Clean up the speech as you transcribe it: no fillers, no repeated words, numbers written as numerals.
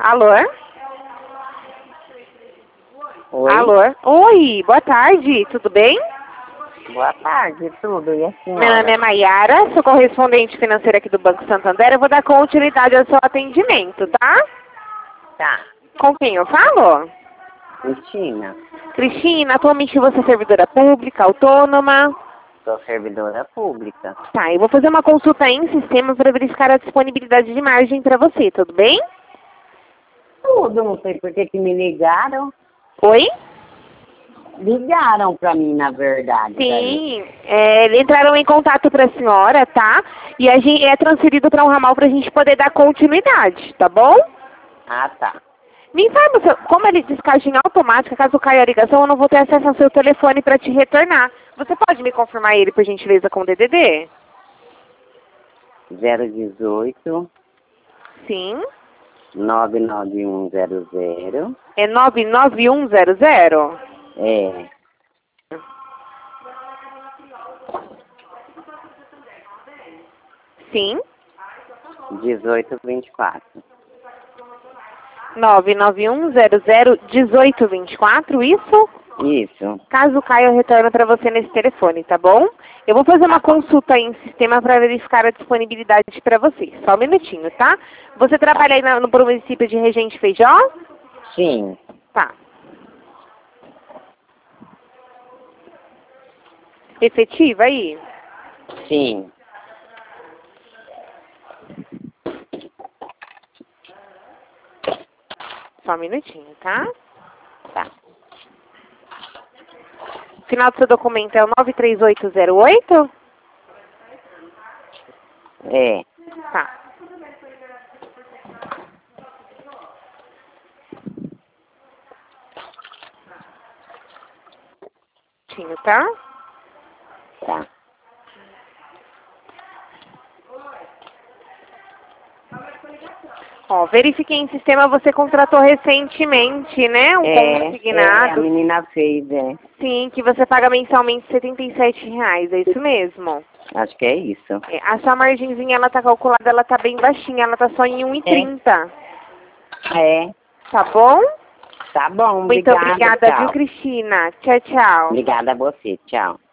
Alô? Oi? Alô? Oi, boa tarde, tudo bem? Boa tarde, tudo. E a senhora? Meu nome é Maiara, sou correspondente financeira aqui do Banco Santander. Eu vou dar continuidade ao seu atendimento, tá? Tá. Com quem eu falo? Cristina, Cristina, atualmente você é servidora pública, autônoma? sou servidora pública. Tá, eu vou fazer uma consulta em sistema para verificar a disponibilidade de margem para você, tudo bem? Tudo, não sei por que que me ligaram. Oi? Ligaram pra mim, na verdade. Sim, entraram em contato para a senhora, tá? E a gente é transferido para um ramal para a gente poder dar continuidade, tá bom? Ah, tá. Me informa, como ele descagem automática, caso caia a ligação, eu não vou ter acesso ao seu telefone para te retornar. Você pode me confirmar ele, por gentileza, com o DDD? 018 Sim. 99100. É 99100? É. Sim. 1824. 991001824, isso? Isso. Caso caia, eu retorno para você nesse telefone, tá bom? Eu vou fazer uma consulta aí em sistema para verificar a disponibilidade para você. Só um minutinho, tá? Você trabalha aí no município de Regente Feijó? Sim. Tá. Efetiva aí? Sim. Só um minutinho, tá? Tá. O final do seu documento é o 93808? É. Tá. Tá? Tá. Ó, verifiquei em sistema, você contratou recentemente, né? Um a consignado. menina fez, Sim, que você paga mensalmente R$ 77, é isso mesmo? Acho que é isso. A sua margenzinha, ela tá calculada, ela tá bem baixinha, ela tá só em 1,30. É. Tá bom? Tá bom, Muito obrigada, tchau. viu, Cristina? Tchau, tchau. Obrigada a você, tchau.